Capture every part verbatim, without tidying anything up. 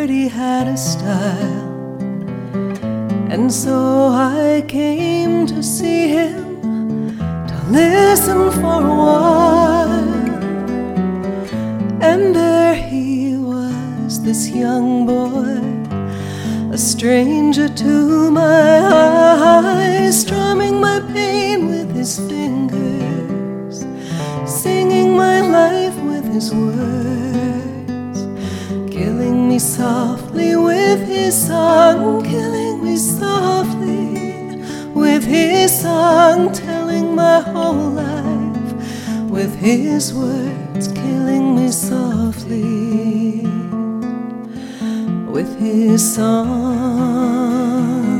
heard he had a style, and so I came to see him, to listen for a while. And there he was, this young boy, a stranger to my eyes, strumming my pain with his fingers, singing my life with his words, killing me softly with his song, killing me softly with his song, telling my whole life with his words, killing me softly with his song.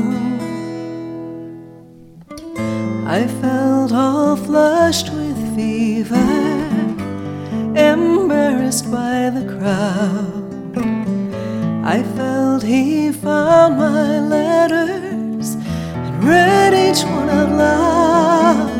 I felt all flushed with fever, embarrassed by the crowd. I felt he found my letters and read each one out loud.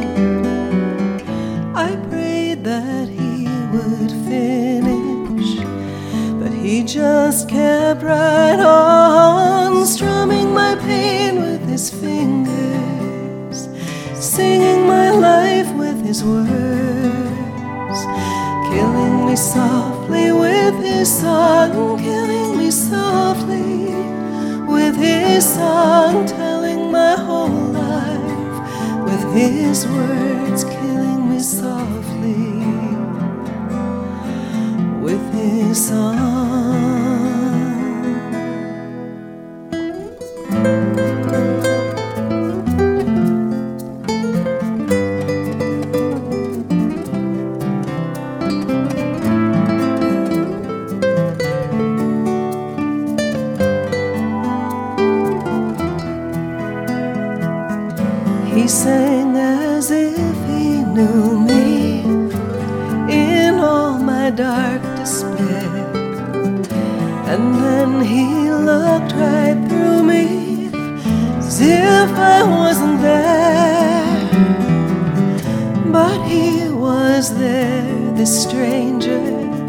I prayed that he would finish, but he just kept right on, strumming my pain with his fingers, singing my life with his words, killing me softly with his song, killing me softly with his song, telling my whole life with his words, killing me softly with his song. He sang as if he knew me in all my dark despair, and then he looked right through me as if I wasn't there. But he was there, this stranger,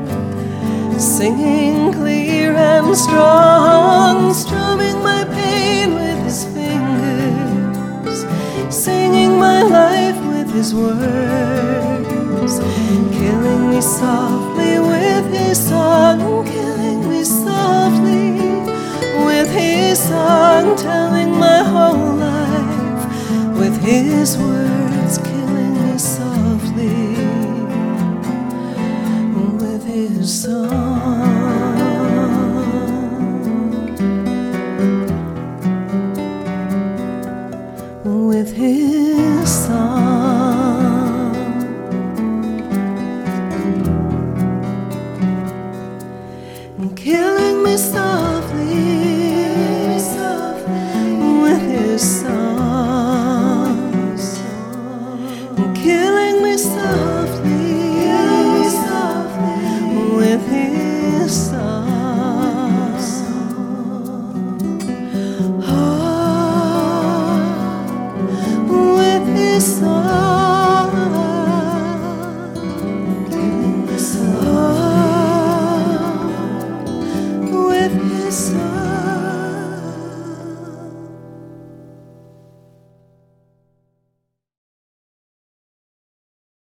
singing clear and strong, strumming my pain with his fingers, singing my life with his words, killing me softly with his song, killing me softly with his song, telling my whole life with his words, killing me softly with his song. With his song, killing me softly, with his song, killing me softly, with his song. Song, killing me softly with his song.